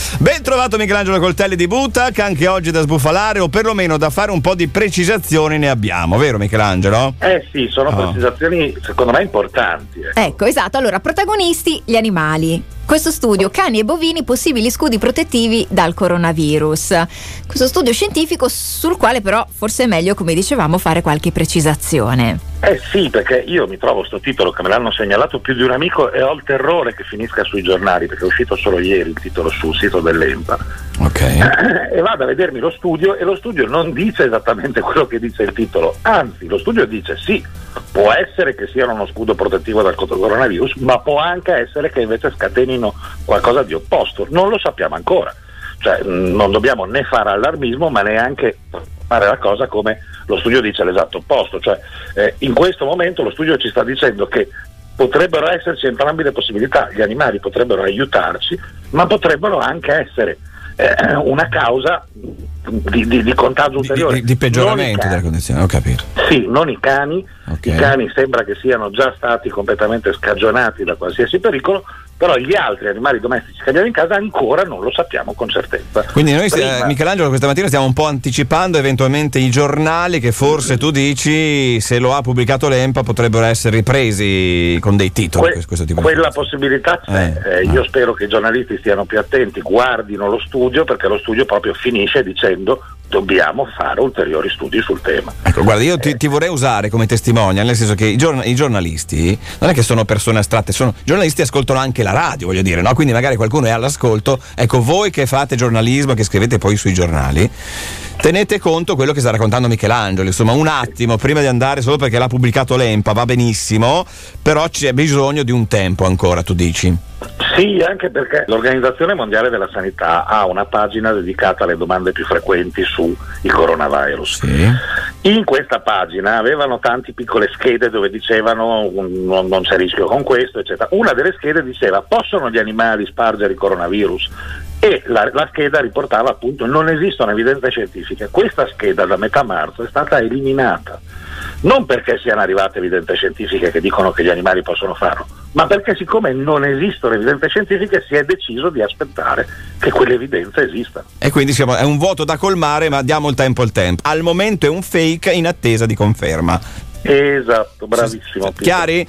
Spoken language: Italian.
Ben trovato Michelangelo Coltelli di Butac, anche oggi da sbufalare o perlomeno da fare un po' di precisazioni ne abbiamo, vero Michelangelo? Sì, sono precisazioni secondo me importanti. Ecco, esatto. Allora, protagonisti gli animali. Questo studio, cani e bovini, possibili scudi protettivi dal coronavirus. Questo studio scientifico sul quale però forse è meglio, come dicevamo, fare qualche precisazione. Sì, perché io mi trovo sto titolo che me l'hanno segnalato più di un amico e ho il terrore che finisca sui giornali, perché è uscito solo ieri il titolo sul sito dell'ENPA. Ok. E vado a vedermi lo studio e lo studio non dice esattamente quello che dice il titolo, anzi lo studio dice sì, può essere che sia uno scudo protettivo dal coronavirus, ma può anche essere che invece scatenino qualcosa di opposto, non lo sappiamo ancora, cioè non dobbiamo né fare allarmismo ma neanche fare la cosa come lo studio dice l'esatto opposto, cioè in questo momento lo studio ci sta dicendo che potrebbero esserci entrambe le possibilità, gli animali potrebbero aiutarci ma potrebbero anche essere una causa di contagio ulteriore, di peggioramento della condizione, ho capito. Sì, non i cani. Okay. I cani sembra che siano già stati completamente scagionati da qualsiasi pericolo, però gli altri animali domestici che abbiamo in casa ancora non lo sappiamo con certezza. Quindi noi, Michelangelo, questa mattina stiamo un po' anticipando eventualmente i giornali che forse tu dici, se lo ha pubblicato l'ENPA, potrebbero essere ripresi con dei titoli. Questo tipo quella possibilità c'è. Io spero che i giornalisti stiano più attenti, guardino lo studio, perché lo studio proprio finisce dicendo dobbiamo fare ulteriori studi sul tema. Ecco, guarda, io ti vorrei usare come testimonial, nel senso che i giornalisti non è che sono persone astratte, sono giornalisti, ascoltano anche la radio, voglio dire, no? Quindi magari qualcuno è all'ascolto. Ecco, voi che fate giornalismo, che scrivete poi sui giornali, tenete conto quello che sta raccontando Michelangelo, insomma, un attimo prima di andare, solo perché l'ha pubblicato l'ENPA va benissimo, però c'è bisogno di un tempo ancora, tu dici? Sì, anche perché l'Organizzazione Mondiale della Sanità ha una pagina dedicata alle domande più frequenti sui coronavirus. Sì. In questa pagina avevano tante piccole schede dove dicevano non c'è rischio con questo, eccetera. Una delle schede diceva: possono gli animali spargere il coronavirus? E la scheda riportava appunto non esistono evidenze scientifiche. Questa scheda da metà marzo è stata eliminata, non perché siano arrivate evidenze scientifiche che dicono che gli animali possono farlo, ma perché siccome non esistono evidenze scientifiche si è deciso di aspettare che quelle evidenze esistano. E quindi è un vuoto da colmare, ma diamo il tempo al tempo. Al momento è un fake in attesa di conferma. Esatto, bravissimo. Chiari?